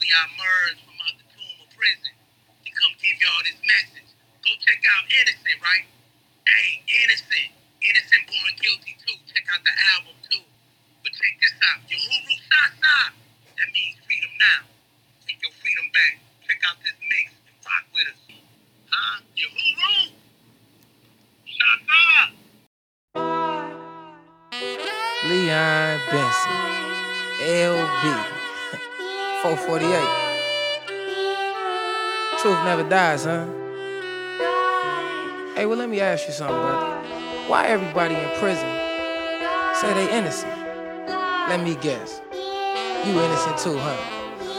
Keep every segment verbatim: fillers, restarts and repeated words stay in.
See, I emerged from out the tomb of prison to come give y'all this message. Go check out Innocent, right? Hey, Innocent. Innocent Born Guilty too. Check out the album too. But check this out. Uhuru Sasa. That means freedom now. Take your freedom back. Check out this mix and rock with us. Huh? Uhuru Sasa. Leon Benson, L B, four forty-eight. Truth never dies, huh? Hey, well, let me ask you something, brother. Why everybody in prison say they innocent? Let me guess. You innocent too, huh?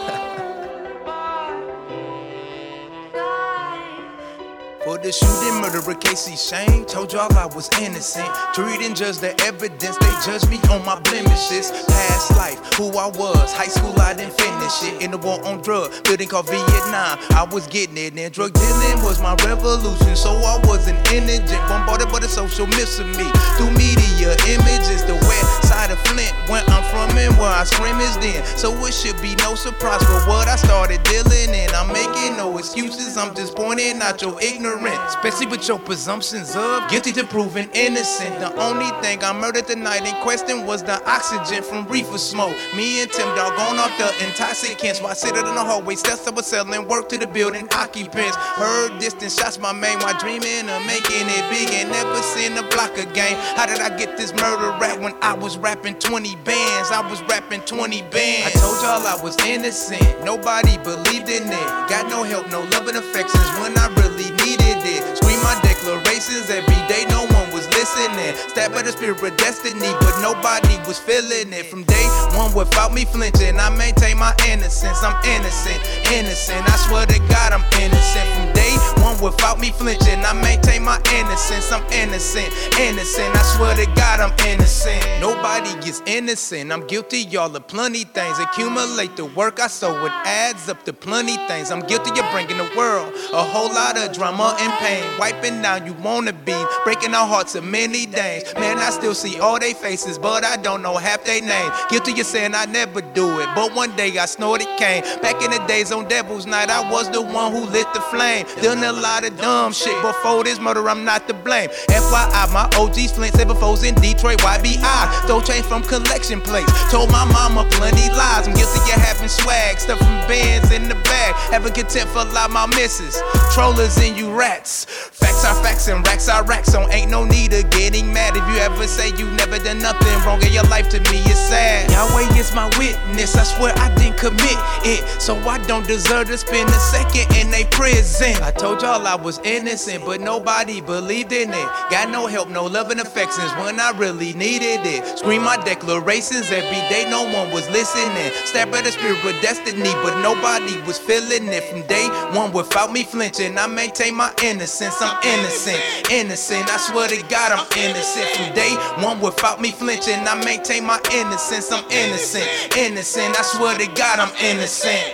For the shooting, murderer, Casey Shane, told y'all I was innocent. Jury didn't judge the evidence, they judged me on my blemishes. Past life, who I was, high school I didn't finish it. In the war on drugs, building called Vietnam, I was getting it. And drug dealing was my revolution, so I wasn't indigent. Bombarded by the social myths of me, through media images. The west side of Flint, where I'm from and where I scrimmaged then. So it should be no surprise for what I started dealing in. I'm making no excuses, I'm just pointing out your ignorance. Especially with your presumptions of guilty to proven innocent. The only thing I murdered the night in question was the oxygen from reefer smoke. Me and Tim Dog on off the intoxicants while sitting in the hallway steps I was selling work to the building occupants. Heard distant shots my main while dreaming of making it big and never seen a block again. How did I get this murder rap when I was rapping twenty bands? I was rapping twenty bands. I told y'all I was innocent, nobody believed in it. Got no help, no love and affections when I really needed it. Scream my declarations every day, no one was listening. Stabbed by the spirit of destiny, but nobody was feeling it. From day one without me flinching, I maintain my innocence. I'm innocent, innocent, I swear to God I'm innocent. From day one without me flinching, I maintain my innocence. I'm innocent, innocent, I swear to God I'm innocent. Nobody is innocent, I'm guilty y'all of plenty things. Accumulate the work I sow, it adds up to plenty things. I'm guilty of bringing the world a whole lot of drama and pain, wiping down you wanna be, breaking our hearts of many days. Man, I still see all they faces, but I don't know half they names. Guilty of saying I never do it, but one day I snorted cane. Back in the days on Devil's Night, I was the one who lit the flame. Done a lot of dumb shit before this murder, I'm not to blame. F Y I, my O Gs, Flint, seven foes in Detroit, Y B I. Stole change from collection plates, told my mama plenty lies. I'm guilty of having swag, stuff from bands in the bag, having contempt for a lot my misses. Trollers and you rats. Facts are facts and racks are racks, so ain't no need of getting mad. If you ever say you never done nothing wrong in your life, to me it's sad. Yahweh is my witness, I swear I didn't commit it, so I don't deserve to spend a second in a prison. I told y'all I was innocent, but nobody believed in it. Got no help, no love and affections when I really needed it. Scream my declarations every day, no one was listening. Stabbed by the spirit of destiny, but nobody was feeling it. From day one without me flinching, I maintain my innocence. I'm innocent, innocent, I swear to God I'm innocent. From day one without me flinching, I maintain my innocence. I'm innocent, innocent, I swear to God I'm innocent.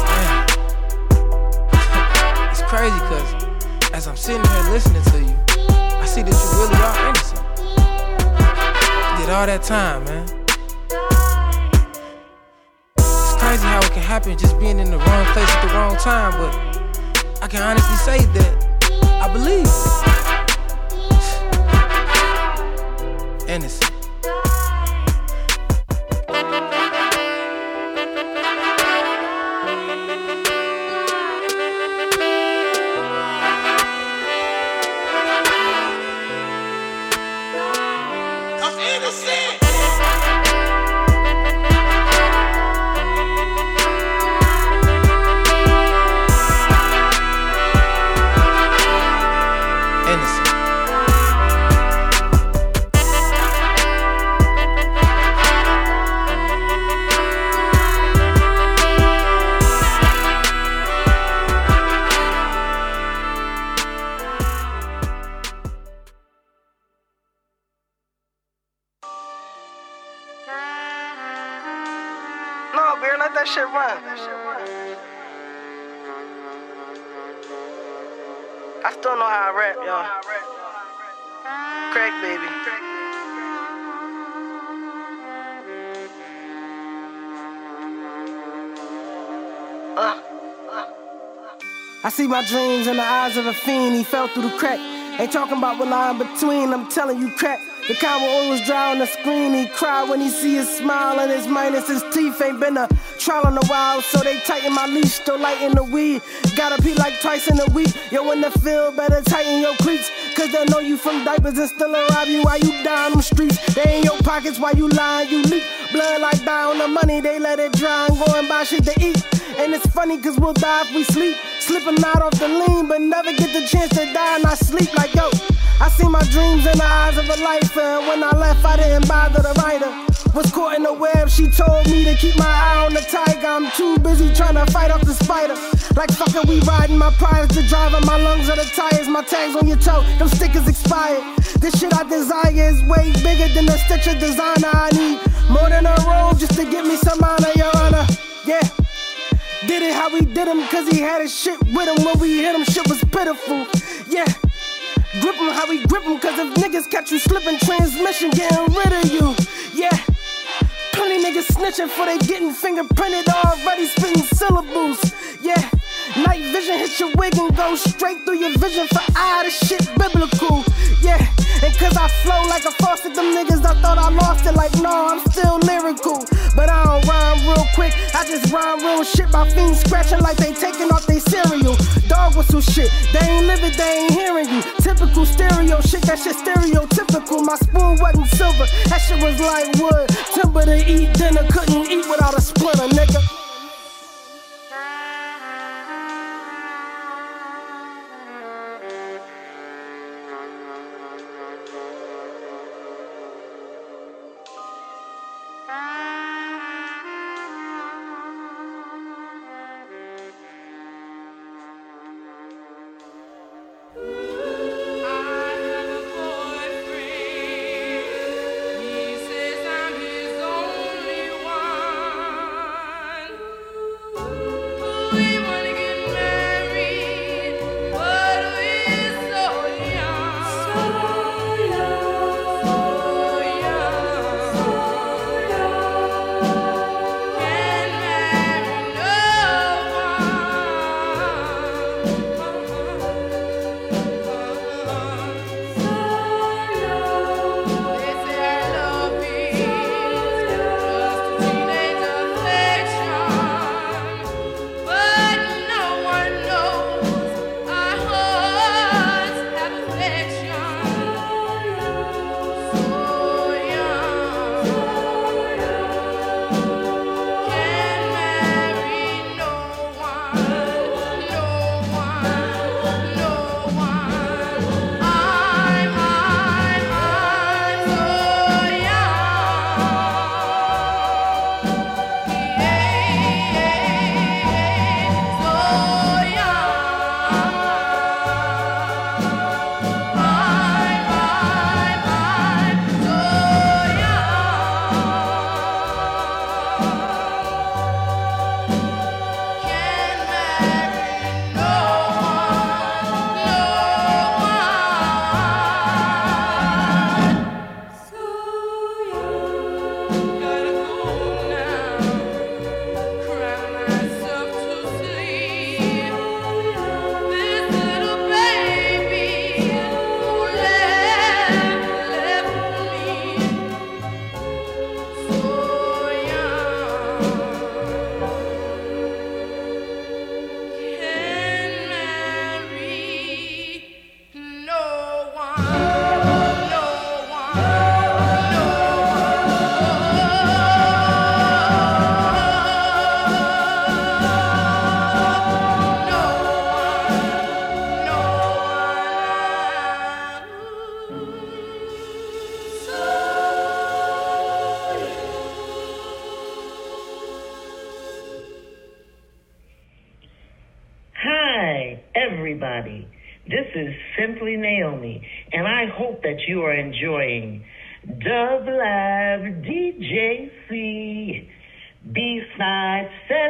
It's crazy cause as I'm sitting here listening to you, I see that you really are innocent. You did all that time, man. It's crazy how it can happen just being in the wrong place at the wrong time, but I can honestly say that I believe it. Innocent. I'm innocent. No, beer, let that shit run. I still know how I rap, y'all. Crack, baby. Uh. I see my dreams in the eyes of a fiend. He fell through the crack. Ain't talking about what lie in between. I'm telling you, crack. The kind will always dry on the screen. He cry when he see his smile and his minus his teeth. Ain't been a trial in a while, so they tighten my leash. Still lighting the weed. Gotta pee like twice in a week. Yo, in the field, better tighten your cleats. Cause they'll know you from diapers and still rob you while you die on them streets. They in your pockets while you lying, you leak. Blood like die on the money, they let it dry and go and buy shit to eat. And it's funny cause we'll die if we sleep. Slipping out off the lean, but never get the chance to die. And I sleep like, yo, I see my dreams in the eyes of a lifer. And when I left, I didn't bother the writer. Was caught in the web, she told me to keep my eye on the tiger. I'm too busy trying to fight off the spider. Like fucking we riding, my pride is the driver. My lungs are the tires, my tags on your toe, them stickers expired. This shit I desire is way bigger than the stitch of designer. I need more than a robe just to give me some honor, your honor. Yeah. Did it how we did him, cause he had his shit with him. When we hit him, shit was pitiful. Yeah. Grip him how we grip him, cause if niggas catch you slipping, transmission getting rid of you. Yeah. Plenty niggas snitching for they getting fingerprinted, already spitting syllables. Yeah. Night vision hit your wig and go straight through your vision for eye. This shit biblical. Yeah. And cause I flow like a faucet, them niggas I thought I lost it. Like, no, I'm still lyrical. But I don't rhyme real quick, I just rhyme real shit. My fiends scratching like they taking off they cereal. Dog whistle shit, they ain't living, they ain't hearing you. Typical stereo shit, that shit stereotypical. My spoon wasn't silver, that shit was like wood. Timber to eat dinner, couldn't eat without a splitter, nigga. everybody. This is Simply Naomi, and I hope that you are enjoying Dub Live D J C B-Side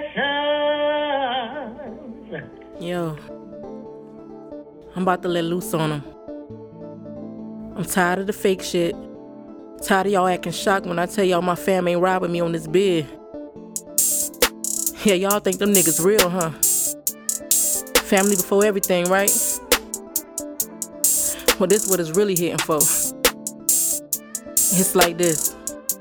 Sessions. Yo, I'm about to let loose on them. I'm tired of the fake shit. Tired of y'all acting shocked when I tell y'all my fam ain't robbing me on this bed. Yeah, y'all think them niggas real, huh? Family before everything, right? Well, this what it's really hitting for. It's like this.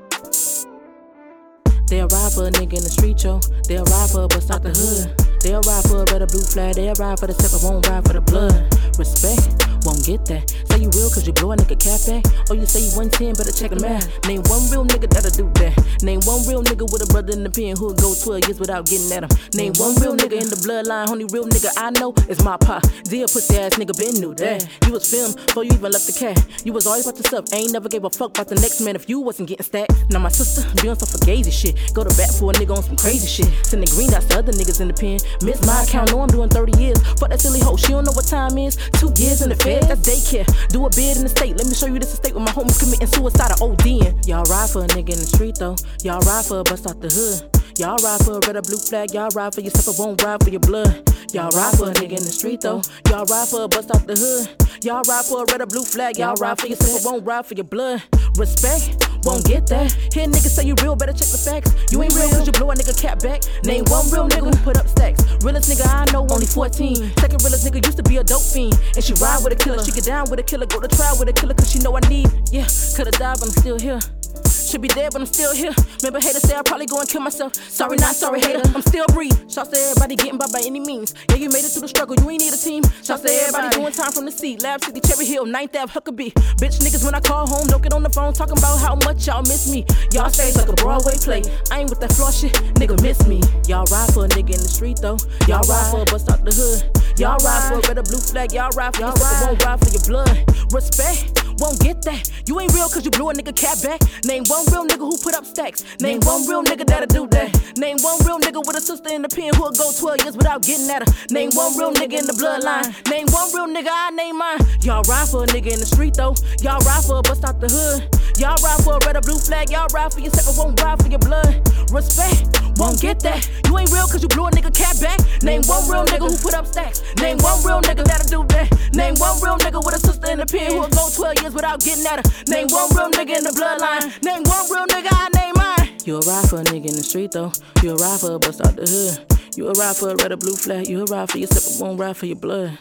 They'll ride for a nigga in the street, yo. They'll ride for a bust out the hood. They'll ride for a red or blue flag. They'll ride for the step, but won't ride for the blood. Respect, won't get that. Say you real cause you blow a nigga cap back. Or you say you one ten, better check the math. Name one real nigga that'll do that. Name one real nigga with a brother in the pen who'll go twelve years without getting at him. Name one real nigga in the bloodline. Only real nigga I know is my pop. Dear pussy ass nigga been knew that. You was filmed before you even left the cat. You was always about to suck. Ain't never gave a fuck about the next man if you wasn't getting stacked. Now my sister be on some fugazi shit. Go to bat for a nigga on some crazy shit. Sending green dots to other niggas in the pen. Miss my account, know I'm doing thirty years. Fuck that silly hoe, she don't know what time is. Two years in the fed, that's daycare. Do a bid in the state, let me show you this estate with my homies committing suicide or ODing. Y'all ride for a nigga in the street though. Y'all ride for a bust out the hood. Y'all ride for a red or blue flag. Y'all ride for yourself, but won't ride for your blood. Y'all ride for a nigga in the street though. Y'all ride for a bust out the hood. Y'all ride for a red or blue flag. Y'all ride for yourself, but won't ride for your blood. Respect, won't get that. Hear niggas say you real, better check the facts. You ain't real cause you blow a nigga cap back. Name one real nigga who put up stacks. Realest nigga I know, only fourteen. Second realest nigga used to be a dope fiend. And she ride with a killer, she get down with a killer. Go to trial with a killer cause she know I need. Yeah, could've died but I'm still here. Should be dead, but I'm still here. Remember haters say I'll probably go and kill myself. Sorry, not sorry, hater. I'm still breathing. Shouts to everybody getting by by any means. Yeah, you made it through the struggle. You ain't need a team. Shouts to everybody doing time from the seat. Lab City, Cherry Hill, ninth Avenue, Huckabee. Bitch niggas when I call home, don't get on the phone talking about how much y'all miss me. Y'all stage like a Broadway play. I ain't with that flaw shit. Nigga miss me. Y'all ride for a nigga in the street though. Y'all ride for a bust out the hood. Y'all ride for a red or blue flag. Y'all ride for your sister, won't ride for your blood. Respect, won't get that. You ain't real cause you blew a nigga cap back. Name one real nigga who put up stacks. Name one real nigga that'll do that. Name one real nigga with a sister in the pen who'll go twelve years without getting at her. Name one real nigga in the bloodline. Name one real nigga, I name mine. Y'all ride for a nigga in the street though. Y'all ride for a bust out the hood. Y'all ride for a red or blue flag. Y'all ride for yourself, but won't ride for your blood. Respect, won't get that. You ain't real cause you blew a nigga cap back. Name one real nigga who put up stacks. Name one real nigga that'll do that. Name one real nigga with a sister in the pen who'll go twelve years without getting at her. Name one real nigga in the bloodline. Name one real nigga, I name mine. You a ride for a nigga in the street though. You a ride for a bust out the hood. You a ride for a red or blue flag. You a ride for yourself, but won't ride for your blood.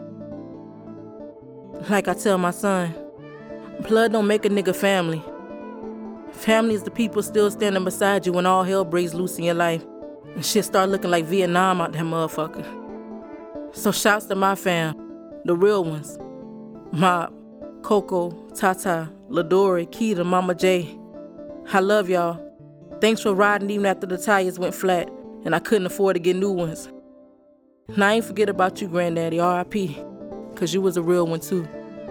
Like I tell my son, blood don't make a nigga family. Family is the people still standing beside you when all hell breaks loose in your life. And shit start looking like Vietnam out that motherfucker. So shouts to my fam, the real ones. Mob, Coco, Tata, Ladori, Keita, Mama J. I love y'all. Thanks for riding even after the tires went flat and I couldn't afford to get new ones. And I ain't forget about you, Granddaddy, R I P, cause you was a real one too.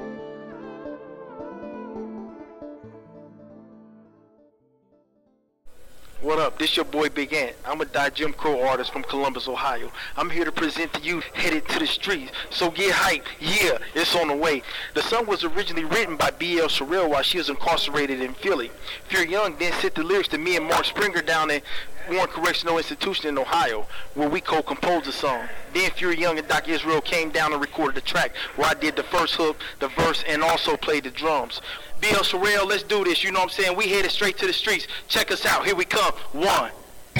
What up? This your boy Big Ant. I'm a die Jim Crow artist from Columbus, Ohio. I'm here to present to you Headed to the Streets. So get hyped. Yeah, it's on the way. The song was originally written by B L Sorrell while she was incarcerated in Philly. Fear Young then sent the lyrics to me and Mark Springer down in Warren Correctional Institution in Ohio, where we co-composed the song. Then Fury Young and Doc Israel came down and recorded the track, where I did the first hook, the verse, and also played the drums. B L Sorrell, let's do this, you know what I'm saying? We headed straight to the streets. Check us out, here we come, one.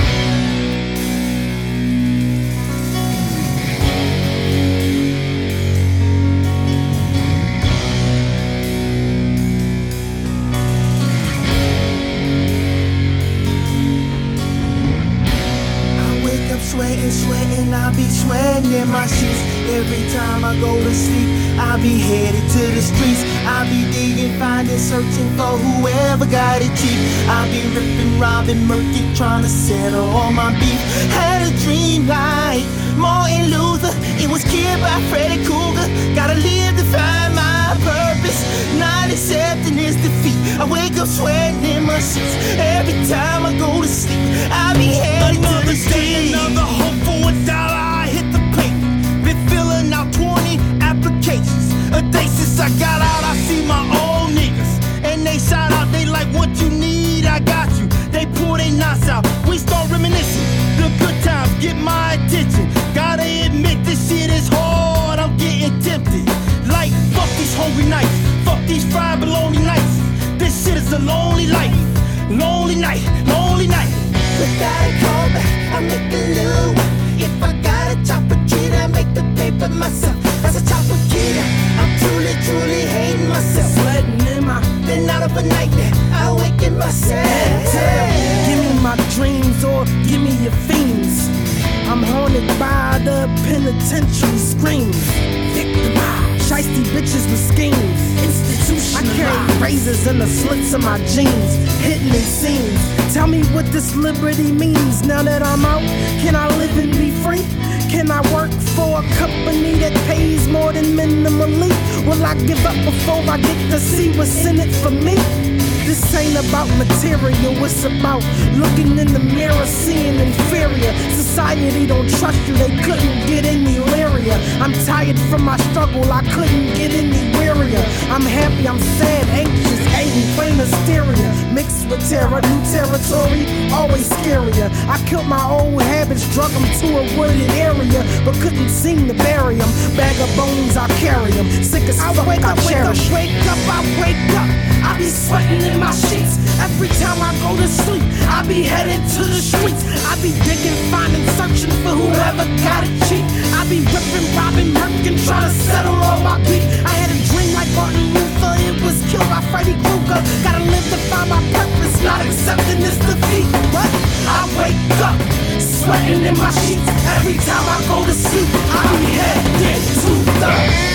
Sweating, sweating, I be sweating in my sheets. Every time I go to sleep, I be headed to the streets. I be digging, finding, searching for whoever got it cheap. I be ripping, robbing, murky, trying to settle all my beef. Had a dream like Martin Luther. It was killed by Freddy Krueger. Gotta live to find my purpose. Not accepting this defeat. I wake up sweating in my sheets. Every time I go to sleep, I be headed to the streets. Another hope for a dollar, I hit the paper. Been filling out twenty applications. A day since I got out, I see my old niggas. And they shout out, they like, what you need, I got you. They pull they knots out, we start reminiscing. The good times get my attention. Gotta admit this shit is hard, I'm getting tempted. Like, fuck these hungry nights, fuck these fried bologna nights. This shit is a lonely life, lonely night, lonely night. Without a callback, I make a little. If I got a chopper kid, I make the paper myself. As a chopper kid, I'm truly, truly hating myself. Sweating in my, been out of a night, I awaken myself. Hey. Give me my dreams or give me your fiends. I'm haunted by the penitentiary screams. Victimized, shiesty bitches with schemes. Institutionalized, I carry razors in the slits of my jeans. Hitting in seams. Tell me what this liberty means. Now that I'm out, can I live and be free? Can I work for a company that pays more than minimally? Will I give up before I get to see what's in it for me? This ain't about material, it's about looking in the mirror, seeing inferior. Society don't trust you, they couldn't get any leerer. I'm tired from my struggle, I couldn't get any wearier. I'm happy, I'm sad, anxious, hating, plain hysteria. Mixed with terror, new territory, always scarier. I killed my old habits, drug them to a wooded area, but couldn't seem to bury them. Bag of bones, I carry them. Sick as fuck, I, I cherish. Wake up, wake up, I wake up. I be sweating in my sheets. Every time I go to sleep, I be headed to the streets. I be digging, finding, searching for whoever got it cheap. I be ripping, robbing, murking, trying to settle all my beat. I had a dream like Martin Luther, it was killed by Freddy Krueger. Gotta live to find my purpose, not accepting this defeat. But I wake up, sweating in my sheets. Every time I go to sleep, I be headed to the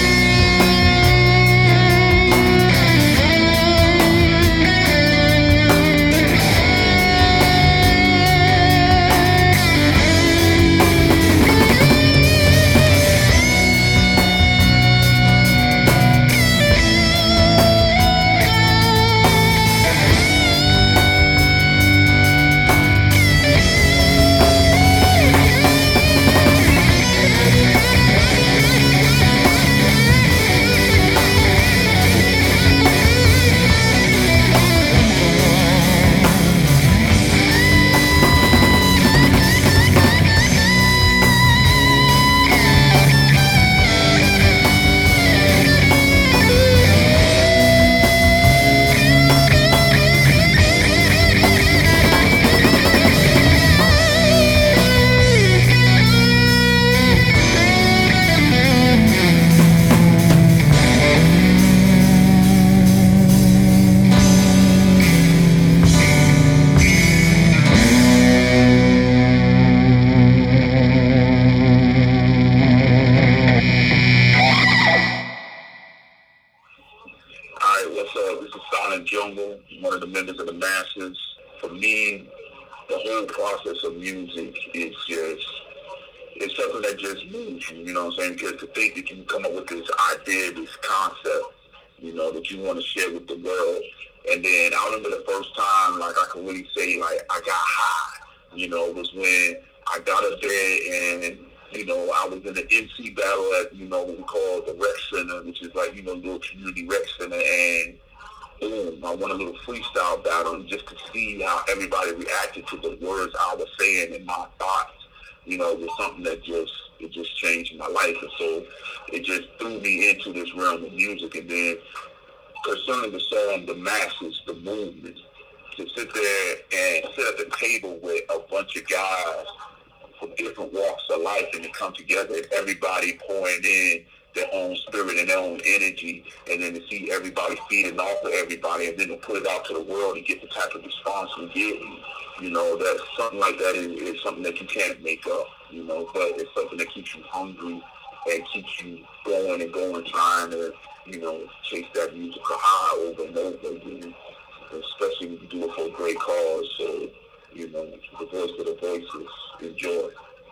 community rec center, and boom, I won a little freestyle battle just to see how everybody reacted to the words I was saying and my thoughts. You know, it was something that just, it just changed my life. And so it just threw me into this realm of music. And then concerning the song, The Masses, The Movement, to sit there and sit at the table with a bunch of guys from different walks of life and to come together and everybody pouring in their own spirit and their own energy, and then to see everybody feeding off of everybody, and then to put it out to the world and get the type of response we get, you know, that something like that is, is something that you can't make up, you know, but it's something that keeps you hungry and keeps you going and going, trying to, you know, chase that musical high over and over again, especially when you do it for a great cause. So, you know, the voice of the voices, enjoy.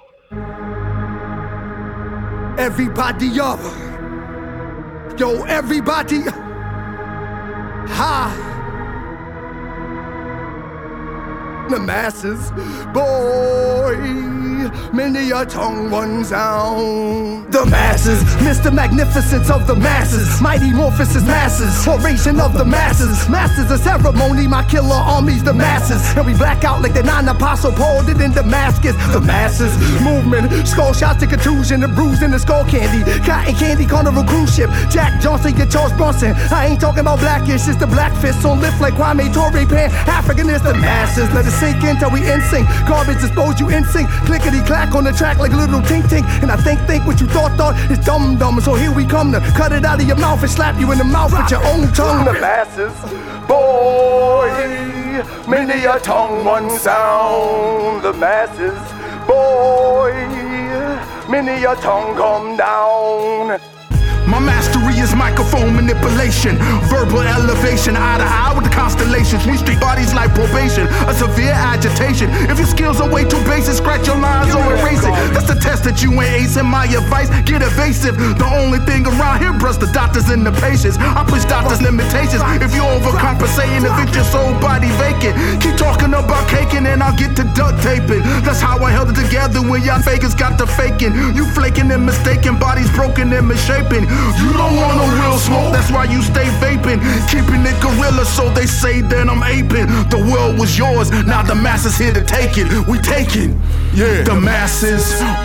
Everybody up. Yo, everybody high. The masses, boy. many a tongue, one sound. The masses, Mister Magnificence of the masses, mighty Morpheus is masses, oration of the masses, masters of ceremony, my killer armies, the masses, and we black out like the nine apostle Paul did in Damascus. The masses, movement, skull shots to contusion, the bruise in the skull candy, cotton candy, carnival cruise ship, Jack Johnson, get Charles Bronson. I ain't talking about blackish, it's the black fist on lift like Kwame Ture Pan. African is the masses, let it sink in till we in sync. Garbage dispose you in sync, clickety clack on the track like a little tink tink. And I think think what you thought thought is dumb dumb. So here we come to cut it out of your mouth and slap you in the mouth with your own tongue. The masses, boy, many a tongue, one sound. The masses, boy, many a tongue come down. My mastery is microphone manipulation, verbal elevation, eye to eye with the constellations. We street bodies like probation, a severe agitation. If your skills are way too basic, scratch your lines or erase it. That's the test that you ain't acing. My advice, get evasive. The only thing around here, bruh, the doctors and the patients. I push doctors' limitations. If you're overcompensating, evict your soul body vacant. Keep talking about caking and I'll get to duct taping. That's how I held it together when y'all fakers got the faking. You flaking and mistaken, bodies broken and misshapen. You don't want no real smoke, that's why you stay vaping. Keeping it gorilla, so they say that I'm aping. The world was yours, now the masses here to take it. We taking, yeah. The masses,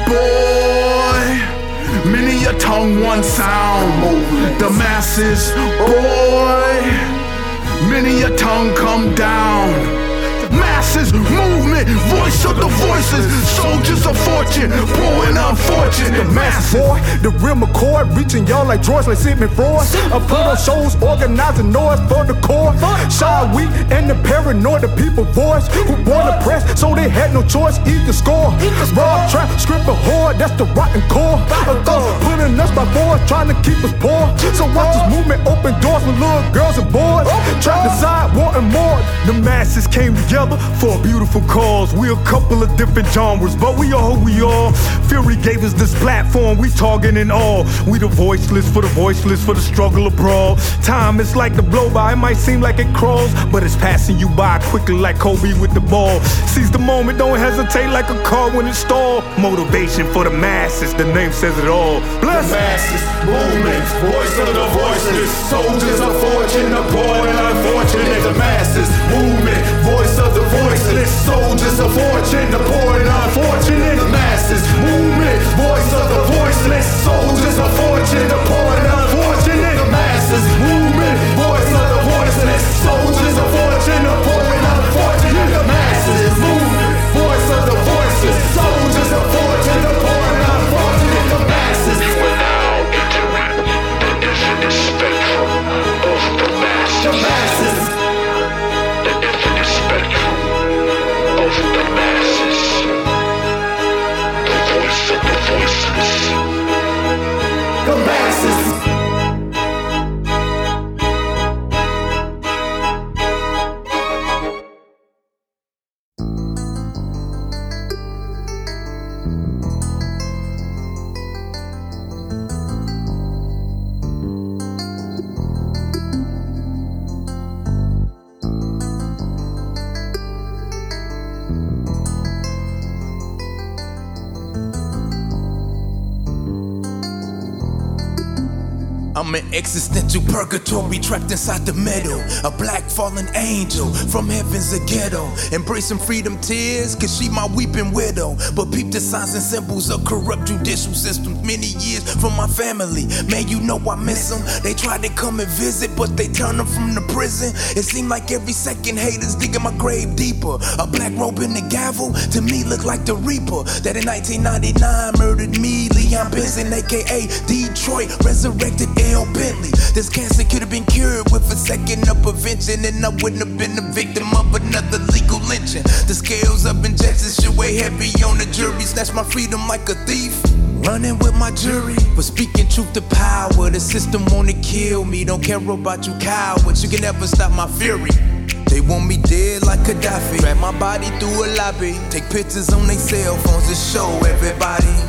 boy, many a tongue, one sound. The masses, boy, many a tongue come down. Masses, movement, voice of the voices, soldiers of fortune, poor and unfortunate. The masses, boy, the real McCoy, reaching y'all like George, like Sigmund Freud. I put on shows, organizing noise for the core. Shy weak and the paranoid, the people voice who wanna press, so they had no choice, either score. Rob, trap, script a whore, that's the rotten core. A thug putting us by force, trying to keep us poor. So watch this movement open doors for little girls and boys. Trap decide, wanting more. The masses came together for a beautiful cause. We a couple of different genres, but we are who we are. Fury gave us this platform, we targeting all. We the voiceless for the voiceless, for the struggle abroad. Time is like the blow by, it might seem like it crawls, but it's passing you by quickly like Kobe with the ball. Seize the moment, don't hesitate like a car when it's stalled. Motivation for the masses, the name says it all. Bless the masses, movements, voice of the voiceless, soldiers of fortune, the poor and unfortunate. The masses, movement, voice of the voiceless, soldiers of fortune, the poor and unfortunate. The masses, movement, voice of the voiceless, soldiers of fortune, the poor and unfortunate. The masses, movement, voice of the voiceless, soldiers of fortune, the poor and unfortunate. The masses, movement, voice of the voiceless, soldiers of fortune, the poor and unfortunate. The masses. You will now interact the infinite spectrum of the masses. The masses. The infinite spectrum of the masses. The voice of the voiceless. The masses. I'm an existential purgatory trapped inside the middle. A black fallen angel from heaven's a ghetto. Embracing freedom tears, cause she my weeping widow. But peep the signs and symbols of corrupt judicial systems. Many years from my family, man, you know I miss them. They tried to come and visit, but they turned them from the prison. It seemed like every second haters digging my grave deeper. A black robe and a gavel, to me look like the Reaper that in nineteen ninety-nine murdered me, Leon Benson, aka Detroit, resurrected L. Bentley. This cancer could have been cured with a second of prevention, and I wouldn't have been a victim of another legal lynching. The scales of injustice should weigh heavy on the jury. Snatch my freedom like a thief, running with my jury. But speaking truth to power, the system wanna kill me. Don't care about you cowards, you can never stop my fury. They want me dead like Gaddafi. Drag my body through a lobby, take pictures on their cell phones to show everybody.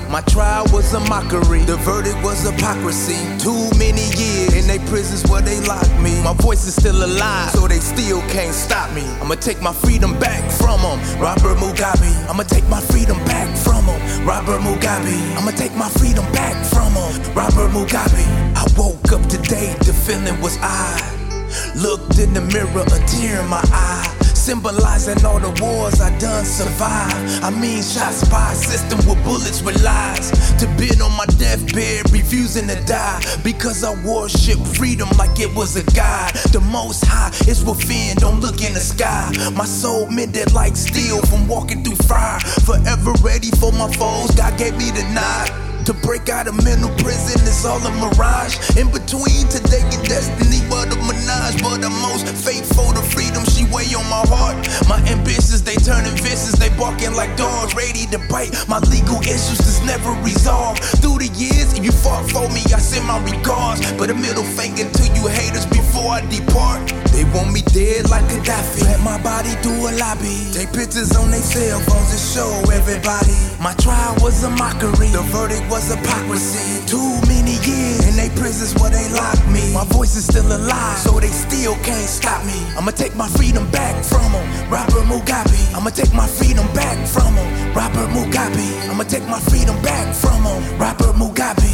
My trial was a mockery, the verdict was hypocrisy. Too many years in they prisons where they locked me. My voice is still alive, so they still can't stop me. I'ma take my freedom back from them, Robert Mugabe. I'ma take my freedom back from them, Robert Mugabe. I'ma take my freedom back from them, Robert Mugabe. I woke up today, the feeling was I looked in the mirror, a tear in my eye, symbolizing all the wars I done survive. I mean shots by a system with bullets with lies. To bid on my deathbed, refusing to die, because I worship freedom like it was a god. The most high is within, don't look in the sky. My soul mended like steel from walking through fire. Forever ready for my foes, God gave me the nod. To break out of mental prison is all a mirage. In between today and destiny, but a menage. But the most faithful to freedom, she weigh on my heart. My ambitions, they turning vicious, they barking like dogs, ready to bite. My legal issues is never resolved. Through the years, if you fought for me, I send my regards. But a middle finger to you haters before I depart. They want me dead like Gaddafi. Let my body do a lobby. Take pictures on their cell phones to show everybody. My trial was a mockery, the verdict was hypocrisy. Too many years in they prisons where they locked me. My voice is still alive, so they still can't stop me. I'ma take my freedom back from them, Robert Mugabe. I'ma take my freedom back from them, Robert Mugabe. I'ma take my freedom back from them, Robert Mugabe.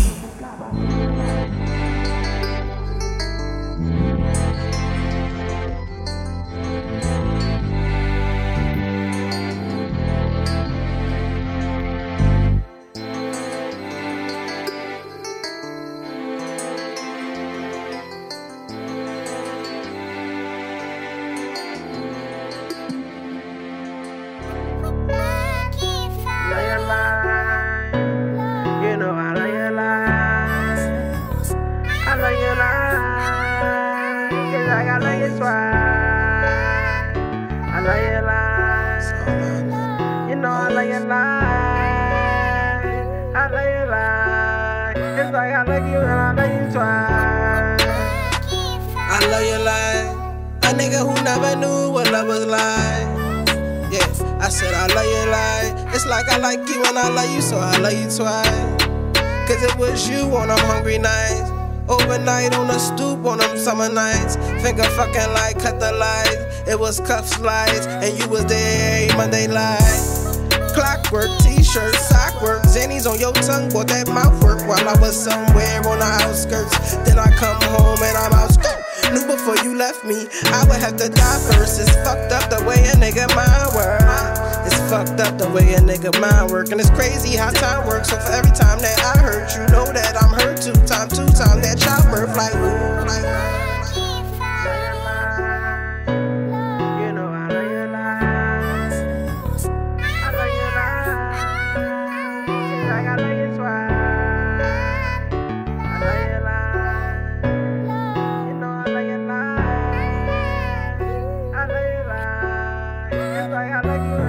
Like I like you and I love you, so I love you twice. Cause it was you on them hungry nights, overnight on the stoop on them summer nights. Finger fucking like cut the lights. It was cuff slides, and you was there every Monday night. Clockwork, t-shirt, sock work, Zannies on your tongue, bought that mouth work while I was somewhere on the outskirts. Then I come home and I'm out skirt. Knew before you left me, I would have to die first. It's fucked up the way a nigga mind work. It's fucked up the way a nigga mind work. And it's crazy how time works. So for every time that I hurt, you know that I'm hurt two time, two time that childbirth like ooh, like you know I love you lies. I love you lies. Like I love you twice. I love you lies. You know I love you lies. I love you lies. It's like I love you.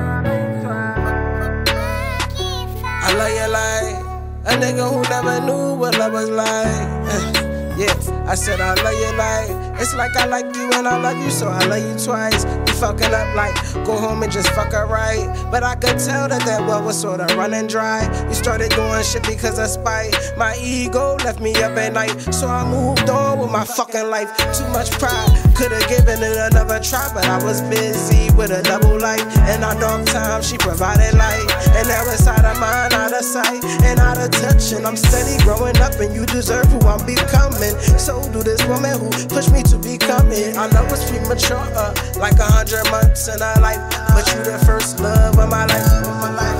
I love you like a nigga who never knew what love was like. Uh, yeah, I said I love you like it's like I like you and I love you, so I love you twice. You fucking up like go home and just fuck her right. But I could tell that that well was sorta running dry. You started doing shit because of spite. My ego left me up at night, so I moved on with my fucking life. Too much pride, could've given it another try, but I was busy with a double life. And our dark time, she provided light. And now it's out of mind, out of sight, and out of touch. And I'm steady growing up, and you deserve who I'm becoming. So do this woman who pushed me to become it. I know it's premature, uh, like a hundred months in a life, but you the first love of my life, of my life.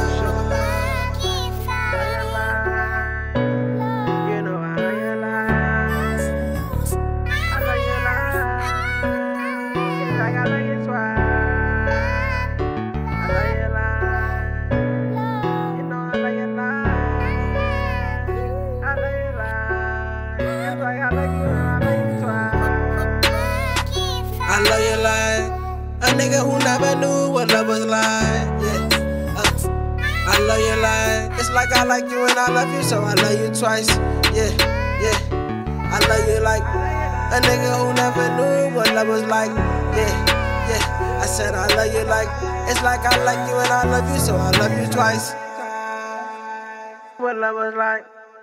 I love you like a nigga who never knew what love was like. Yeah, uh, I love you like it's like I like you and I love you, so I love you twice. Yeah, yeah, I love you like a nigga who never knew what love was like. Yeah, yeah, I said I love you like it's like I like you and I love you, so I love you twice. what love was like.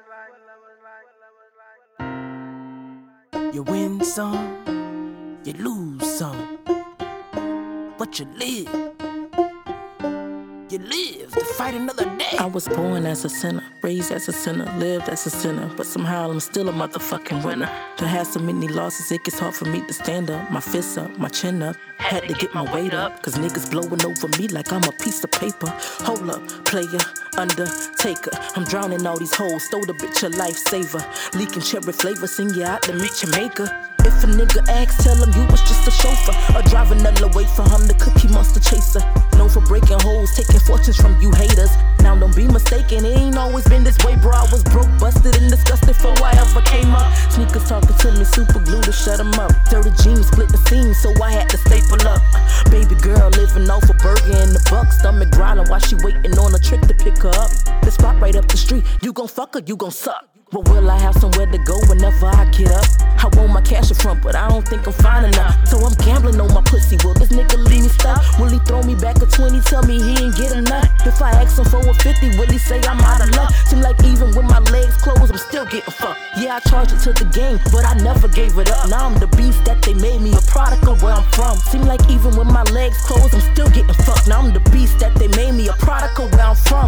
You win some, you lose some, but you live. You live to fight another day. I was born as a sinner, raised as a sinner, lived as a sinner, but somehow I'm still a motherfucking winner. To have so many losses, it gets hard for me to stand up. My fists up, my chin up, had to get my weight up, cause niggas blowing over me like I'm a piece of paper. Hold up, player, undertaker. I'm drowning all these hoes, stole the bitch a lifesaver. Leaking cherry flavor, sing you out to meet your maker. If a nigga asks, tell him you was just a chauffeur, or driving another way for him, the cookie monster chaser. Known for breaking holes, taking fortunes from you haters. Now don't be mistaken, it ain't always been this way, bro. I was broke, busted, and disgusted before I ever came up. Sneakers talking to me, super glue to shut them up. Dirty jeans split the seam, so I had to staple up. Baby girl living off a burger in the buck, stomach growling while she waiting on a trick to pick her up. The spot right up the street, you gon' fuck her, you gon' suck. But will I have somewhere to go whenever I get up? I want my cash up front, but I don't think I'm fine enough. So I'm gambling on my pussy. Will this nigga leave me stuck? Will he throw me back a twenty, tell me he ain't get enough? If I ask him for a fifty, will he say I'm out of luck? Seem like even with my legs closed, I'm still getting fucked. Yeah, I charged it to the game, but I never gave it up. Now I'm the beast that they made me, a product of where I'm from. Seem like even with my legs closed, I'm still getting fucked. Now I'm the beast that they made me, a product of where I'm from.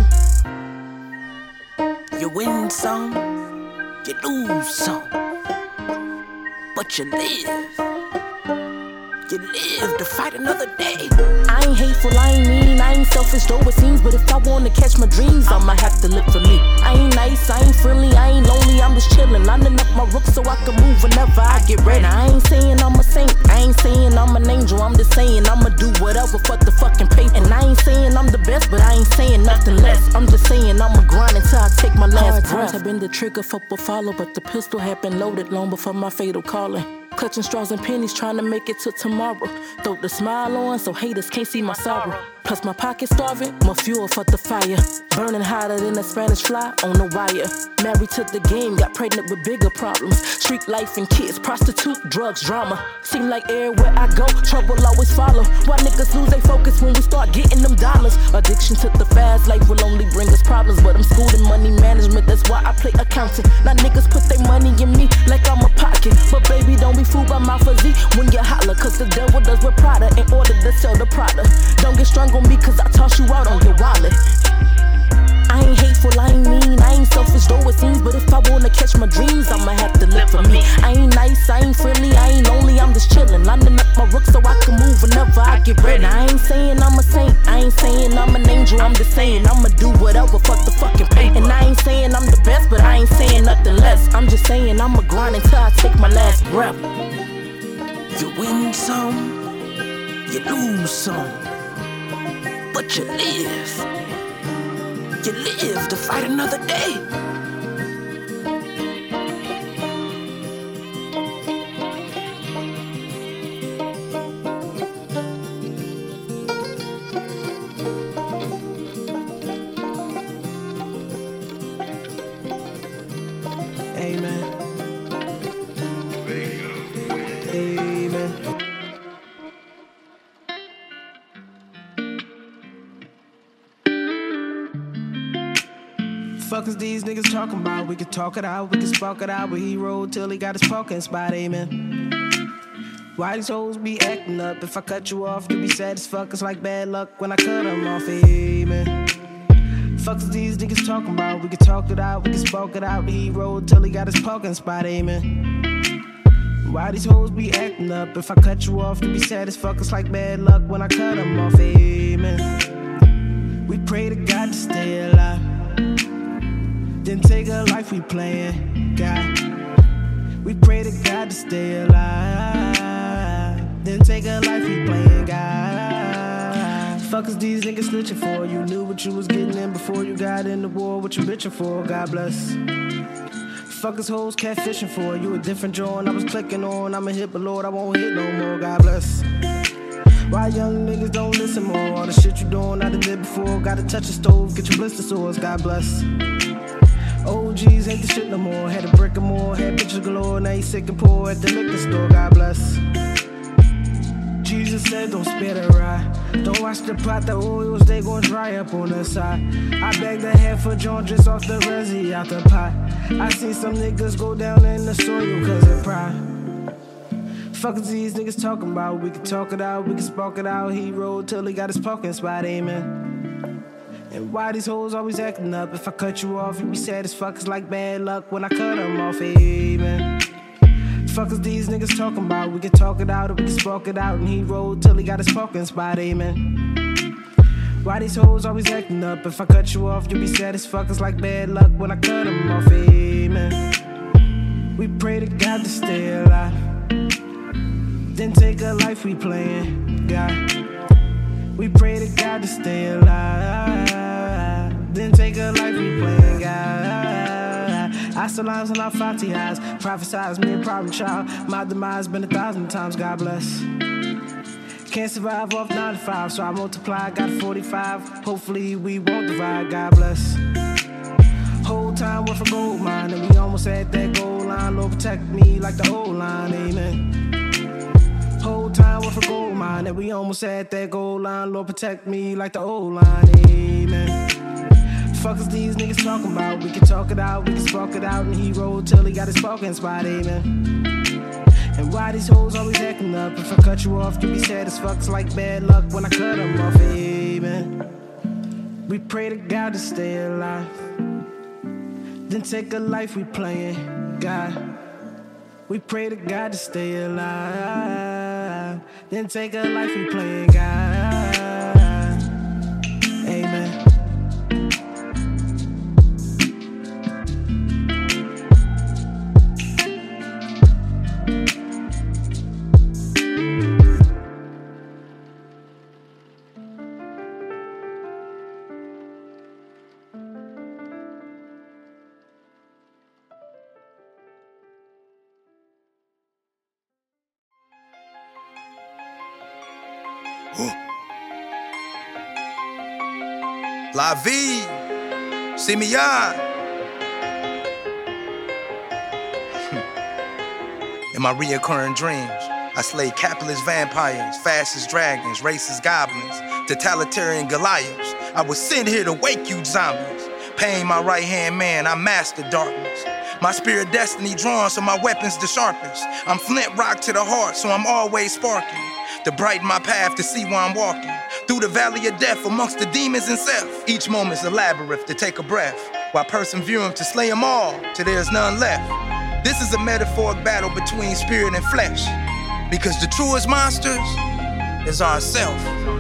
You win some, you lose some, but you live. You live to fight another day. I ain't hateful, I ain't mean, I ain't selfish though it seems, but if I wanna catch my dreams, I'ma have to live for me. I ain't nice, I ain't friendly, I ain't lonely, I'm just chillin', lining up my rook so I can move whenever I get ready. I ain't saying I'm a saint, I ain't saying I'm an angel, I'm just saying I'ma do whatever for the fucking paper. And I ain't saying I'm the best, but I ain't saying nothing less. I'm just saying I'ma grind until I take my last breath. Hard times have been the trigger for Buffalo, but the pistol had been loaded long before my fatal calling. Clutching straws and pennies, trying to make it to tomorrow. Throw the smile on so haters can't see my sorrow. Plus my pocket starving, more fuel for the fire. Burning hotter than a Spanish fly on the wire. Married to the game, got pregnant with bigger problems. Street life and kids, prostitute, drugs, drama. Seem like everywhere I go, trouble always follow. Why niggas lose their focus when we start getting them dollars? Addiction to the fast life will only bring us problems, but I'm schooled in money management, that's why I play accountant. Now niggas put their money in me like I'm a pocket, but baby don't be fooled by my physique when you holler, cause the devil does with Prada in order to sell the product. Don't get strung on me cause I toss you out on your wallet. I ain't hateful, I ain't mean, I ain't selfish though it seems, but if I wanna catch my dreams, I'ma have to live for me. I ain't nice, I ain't friendly, I ain't lonely, I'm just chillin', lining up my rook so I can move whenever I get ready. I ain't saying I'm a saint, I ain't saying I'm an angel, I'm just saying I'ma do whatever fuck the fucking paper. And I ain't saying I'm the best, but I ain't saying nothing less. I'm just saying I'ma grind until I take my last breath. You win some, you lose some, but you live. You live to fight another day. Amen. Amen. Fuck is these niggas talking about? We can talk it out, we can spark it out, but he rode till he got his parking spot, amen. Why these hoes be acting up? If I cut you off, you be sad as fuck. It's like bad luck when I cut them off, amen. Fuck is these niggas talking about? We can talk it out, we can spark it out, he rode till he got his parking spot, amen. Why these hoes be acting up? If I cut you off, you be sad as fuck. It's like bad luck when I cut them off, amen. We pray to God to stay alive, then take a life we playin', God. We pray to God to stay alive, then take a life we playin', God. Fuck is these niggas snitching for? You knew what you was getting in before you got in the war. What you bitching for? God bless. Fuck is hoes catfishing for? You a different joint I was clicking on. I'm a hit, but Lord, I won't hit no more. God bless. Why young niggas don't listen more? All the shit you doing I done did before. Gotta touch the stove, get your blister sores. God bless. O Gs ain't the shit no more. Had a brick or more, had bitches galore. Now you sick and poor at the liquor store. God bless. Jesus said don't spare the ride. Don't watch the pot, the oils, they gon' dry up on the side. I begged a half a joint just off the resi out the pot. I seen some niggas go down in the soil cause of pride. Fuck is these niggas talking about? We can talk it out, we can spark it out. He rode till he got his parking spot, amen. And why these hoes always acting up? If I cut you off, you be sad as fuck. It's like bad luck when I cut them off, amen. Fuck is these niggas talking about? We can talk it out or we can spark it out. And he rode till he got his parking spot, amen. Why these hoes always acting up? If I cut you off, you be sad as fuck. It's like bad luck when I cut them off, amen. We pray to God to stay alive. Then take a life we playing, God. We pray to God to stay alive. Then take a life we playing, God. I still lines on our Fatihas. Prophesize me a problem child. My demise been a thousand times, God bless. Can't survive off nine to five, so I multiply, got forty-five. Hopefully we won't divide, God bless. Whole time worth a gold mine, and we almost at that goal line. Lord protect me like the old line, amen. Whole time worth a gold mine, and we almost at that goal line. Lord protect me like the old line, amen. Fuck is these niggas talking about? We can talk it out, we can spark it out. And he rode till he got his parking spot, amen. And why these hoes always acting up? If I cut you off, you be sad as fuck. It's like bad luck when I cut them off, amen. We pray to God to stay alive. Then take a life we playing, God. We pray to God to stay alive. Then take a life we playing, God. Amen. La vie, see me on. In my reoccurring dreams, I slay capitalist vampires, fascist dragons, racist goblins, totalitarian Goliaths. I was sent here to wake you zombies. Pain, my right-hand man, I mastered darkness. My spirit destiny drawn, so my weapons the sharpest. I'm flint rock to the heart, so I'm always sparking. To brighten my path to see where I'm walking. Through the valley of death amongst the demons and self. Each moment's a labyrinth to take a breath, while persevering to slay them all till there's none left. This is a metaphoric battle between spirit and flesh, because the truest monsters is ourself.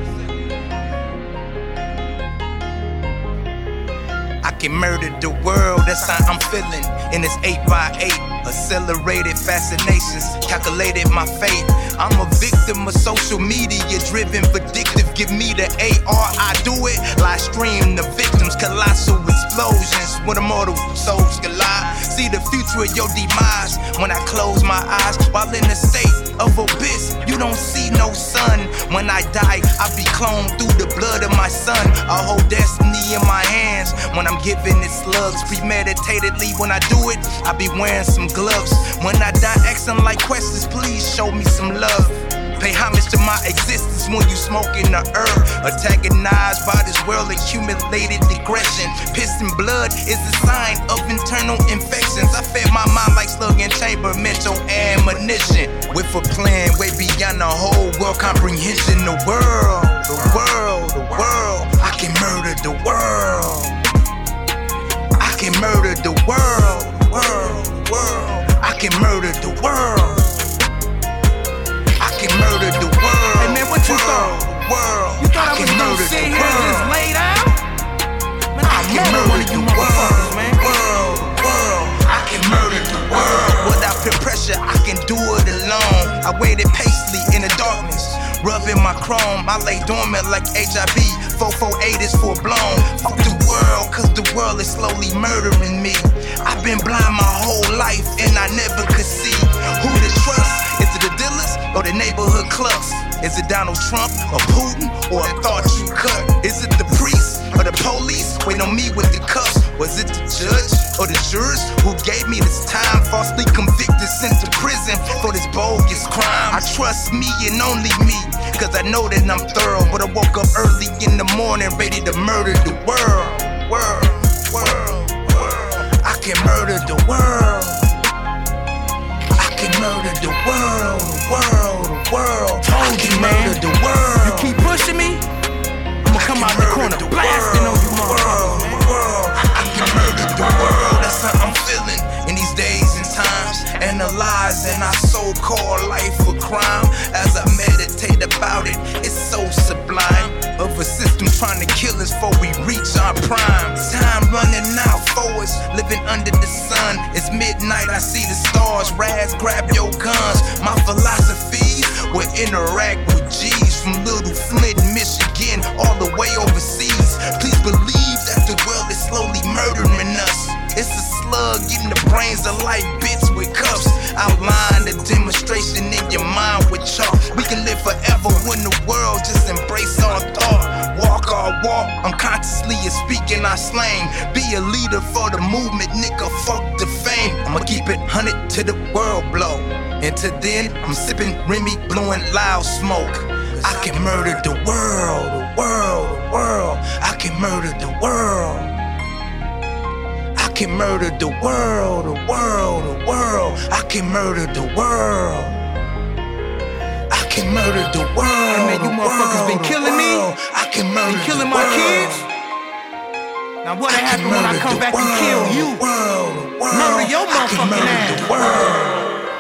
I can murder the world, that's how I'm feeling. In this eight by eight, accelerated fascinations, calculated my fate. I'm a victim of social media, driven, vindictive. Give me the A R, I do it. Live stream the victims, colossal explosions. When immortal souls collide, see the future of your demise. When I close my eyes, while in a state of abyss, you don't see no sun. When I die, I be cloned through the blood of my son. I hold destiny in my hands. When I'm giving it slugs, premeditatedly. When I do it, I be wearing some gloves. When I die, asking like questions, please show me some love. Pay homage to my existence when you smoking the herb. Antagonized by this world accumulated aggression. Piss and blood is a sign of internal infections. I fed my mind like slug and chamber, mental ammunition. With a plan way beyond the whole world comprehension. The world, the world, the world. I can murder the world. I can murder the world, world, world. I can murder the world. I can murder the world. Hey man, what you thought? World. You thought I, I was gonna sit here and just lay down? Man, I, I can murder you motherfuckers, man. World, world. I can murder the world. Without peer pressure, I can do it alone. I waited patiently in the darkness, rubbing my chrome. I lay dormant like H I V. four forty-eight is full blown. Fuck the world, cause the world is slowly murdering me. I've been blind my whole life and I never could see who to trust. Is it the dealers or the neighborhood clubs? Is it Donald Trump or Putin or a thought you cut? Is it the priest or the police? Wait on me with the cuffs. Or Was it the judge or the jurors who gave me this time? Falsely convicted, sent to prison for this bogus crime. I trust me and only me, cause I know that I'm thorough. But I woke up early in the morning, ready to murder the world. World, world, world. I can murder the world. I can murder the world, world, world. I can murder the world. You keep pushing me, I'ma come out the corner blasting on you, motherfuckers. I can murder the world. That's how I'm feeling in these days and times. Analyzing our so-called life of crime. As I meditate about it, it's so sublime. Of a system trying to kill us before we reach our prime. Time running out for us, living under the sun. It's midnight, I see the stars. Raz, grab your guns. My philosophy will interact with G's from Little Flint, Michigan, all the way overseas. Please believe that the world is slowly murdering us. It's a slug getting the brains of life bits with cuffs. Outline the demonstration in your mind with chalk. We can live forever when the world just embrace our thought. Walk our walk, unconsciously is speaking our slang. Be a leader for the movement, nigga, fuck the fame. I'ma keep it hundred till the world blow. Until then, I'm sipping Remy, blowing loud smoke. I can murder the world, the world, the world. I can murder the world. I can murder the world, the world, the world. I can murder the world. I can murder the world. Hey man, you motherfuckers been killing me. I can murder been killing my kids. Now what'll happen when I come back and kill you? Murder your motherfucking ass.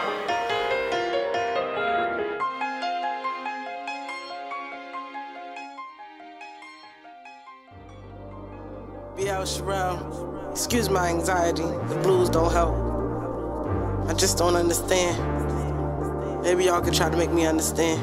Be out Sherelle. Excuse my anxiety, the blues don't help. I just don't understand. Maybe y'all could try to make me understand.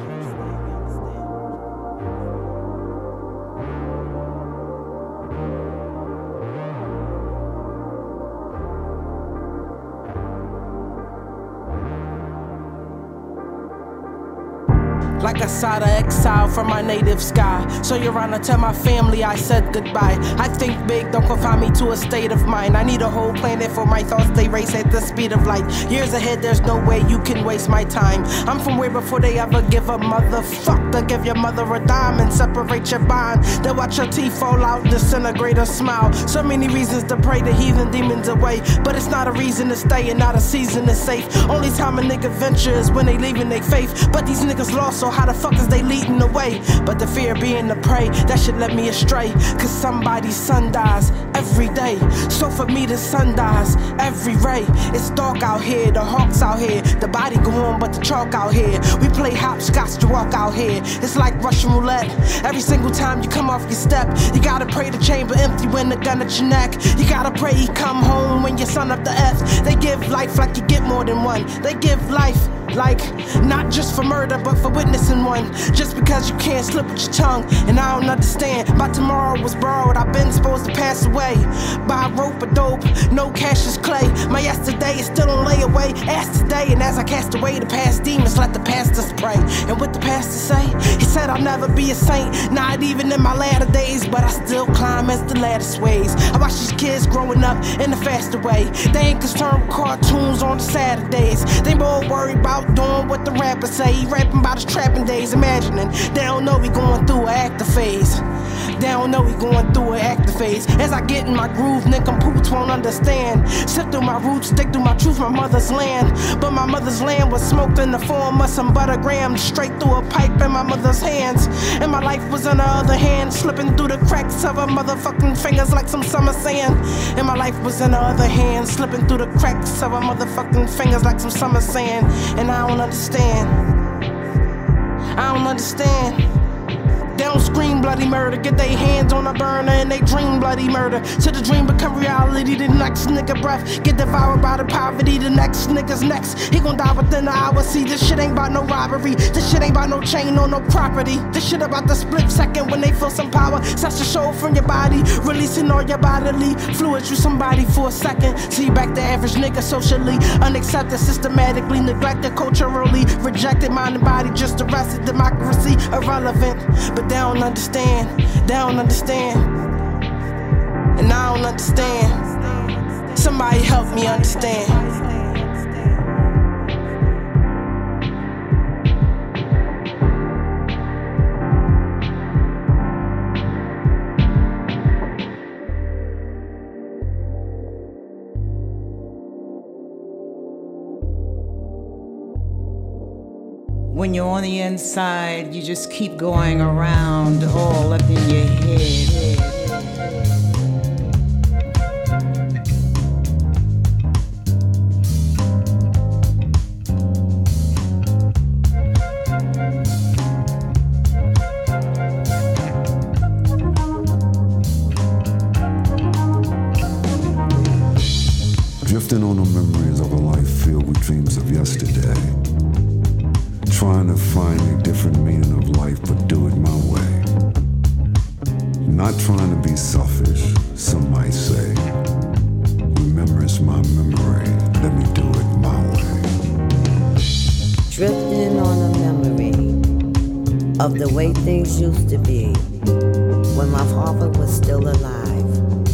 Like I saw the exile from my native sky. So your honor, tell my family I said goodbye. I think big, don't confine me to a state of mind. I need a whole planet for my thoughts, they race at the speed of light. Years ahead, there's no way you can waste my time. I'm from way before they ever give a motherfuck. They'll give your mother a dime and separate your bond. They'll watch your teeth fall out, disintegrate or smile. So many reasons to pray the heathen demons away. But it's not a reason to stay and not a season to safe. Only time a nigga venture is when they leaving their faith. But these niggas lost, so how the fuck is they leading the way? But the fear being the prey, that should let me astray. Cause somebody's son dies every day. So for me the sun dies every ray. It's dark out here, the hawks out here. The body go on but the chalk out here. We play hopscotch to walk out here. It's like Russian roulette. Every single time you come off your step, you gotta pray the chamber empty when the gun at your neck. You gotta pray he come home when your son up the F. They give life like you get more than one. They give life like, not just for murder, but for witnessing one. Just because you can't slip with your tongue, and I don't understand. My tomorrow was borrowed, I've been supposed to pass away. By rope or dope, no cash is clay. My yesterday is still on layaway. Ask today, and as I cast away the past demons, let the pastors pray. And what the pastor say? He said I'll never be a saint, not even in my latter days, but I still climb as the ladder sways. I watch these kids growing up in the faster way. They ain't concerned with cartoons on Saturdays. They more worried about doing what the rappers say. He rapping about his trapping days, imagining they don't know we going through an active phase. They don't know we going through an active phase. As I get in my groove, nigga, poops won't understand. Sift through my roots, stick through my truth, my mother's land. But my mother's land was smoked in the form of some butter grams straight through a pipe in my mother's hands. And my life was on the other hand, slipping through the cracks of her motherfucking fingers like some summer sand. And my life was in the other hand, slipping through the cracks of her motherfucking fingers like some summer sand. And I don't understand. I don't understand. They don't scream bloody murder, get their hands on a burner and they dream bloody murder. Till the dream become reality, the next nigga breath get devoured by the poverty, the next nigga's next. He gon' die within an hour, see this shit ain't about no robbery. This shit ain't about no chain or no property. This shit about the split second when they feel some power. Sets the soul from your body, releasing all your bodily fluids through somebody for a second. See back to average nigga socially, unaccepted, systematically neglected, culturally rejected, mind and body just arrested, democracy irrelevant. But they don't understand, they don't understand, and I don't understand. Somebody help me understand. When you're on the inside, you just keep going around all up in your head. Drifting on the memories of a life filled with dreams of yesterday. Trying to find a different meaning of life, but do it my way. Not trying to be selfish, some might say. Remember, it's my memory, let me do it my way. Drifting on a memory of the way things used to be when my father was still alive.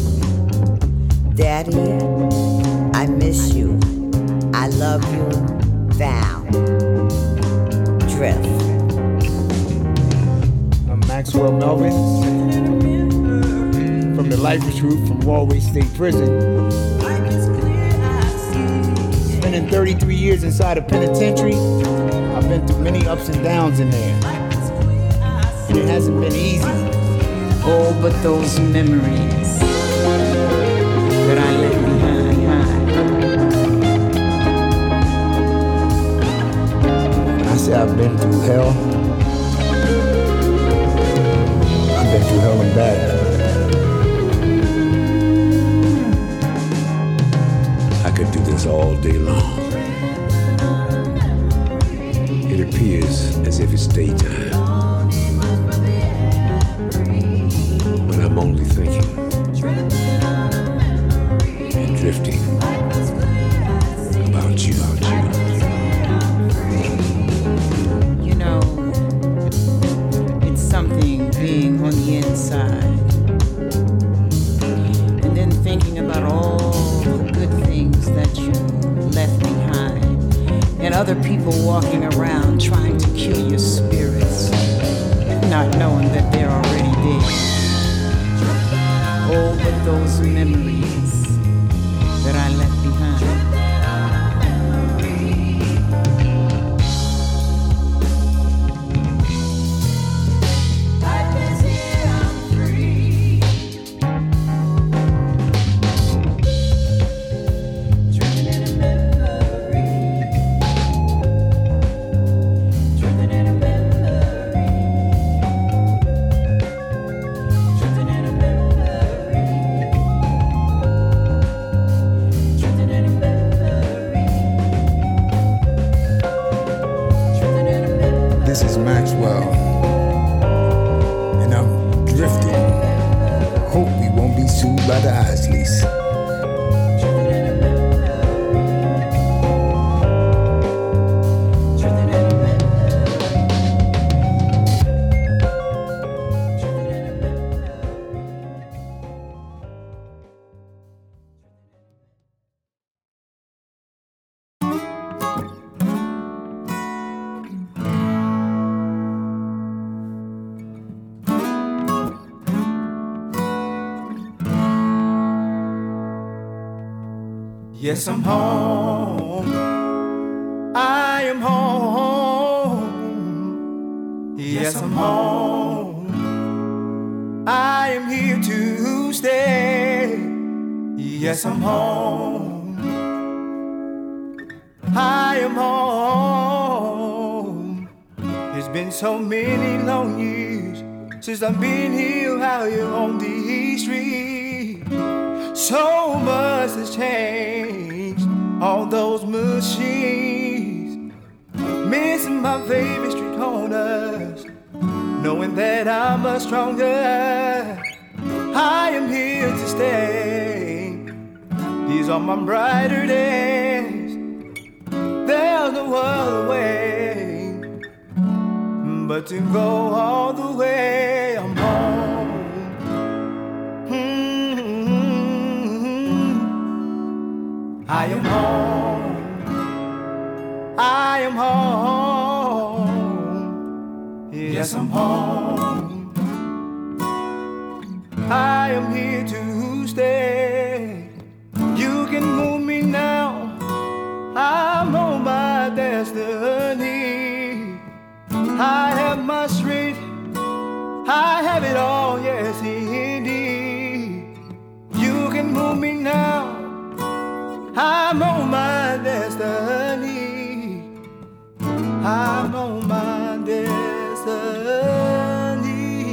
Daddy, I miss you. I love you. Val. Drift. I'm Maxwell Melvin from the Life Route from Walway State Prison. Spending thirty-three years inside a penitentiary, I've been through many ups and downs in there. And it hasn't been easy. Oh, but those memories that I left behind. I've been through hell. I've been through hell and back. I could do this all day long. It appears as if it's daytime, but I'm only thinking and drifting about you, about you. Being on the inside and then thinking about all the good things that you left behind and other people walking around trying to kill your spirits, not knowing that they're already dead. Oh, but those memories that I left behind. Yes, I'm home. I am home. Yes, I'm home. I am here to stay. Yes, I'm home. I am home. It's been so many long years since I've been here out here on these streets. So much has changed, all those machines. Missing my favorite street corners, knowing that I'm much stronger. I am here to stay. These are my brighter days. There's no other way but to go all the way. I'm home. I am home. I am home. Yes, I'm home. I am here to stay. You can move me now. I'm on my destiny. I have my strength. I have it all, yes, indeed. You can move me now. I'm on my destiny. I'm on my destiny.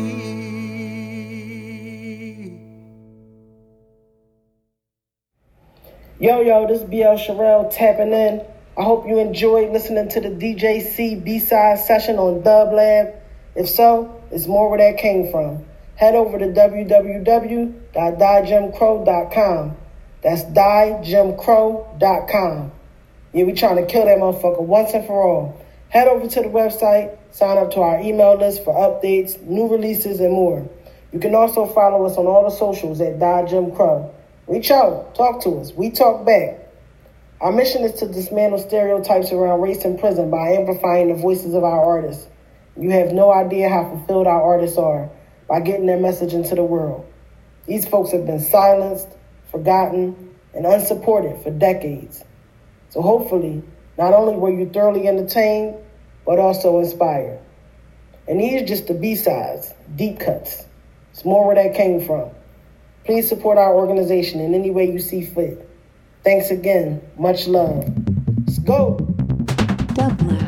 Yo, yo, this is B L Sherelle tapping in. I hope you enjoyed listening to the D J C B-side session on Dub Lab. If so, it's more where that came from. Head over to w w w dot die jim crow dot com. That's die jim crow dot com. Yeah, we trying to kill that motherfucker once and for all. Head over to the website, sign up to our email list for updates, new releases, and more. You can also follow us on all the socials at Die Jim Crow. Reach out, talk to us. We talk back. Our mission is to dismantle stereotypes around race in prison by amplifying the voices of our artists. You have no idea how fulfilled our artists are by getting their message into the world. These folks have been silenced, forgotten, and unsupported for decades. So hopefully, not only were you thoroughly entertained, but also inspired. And these are just the B-sides, deep cuts. It's more where that came from. Please support our organization in any way you see fit. Thanks again. Much love. Let's go. Dub Lab.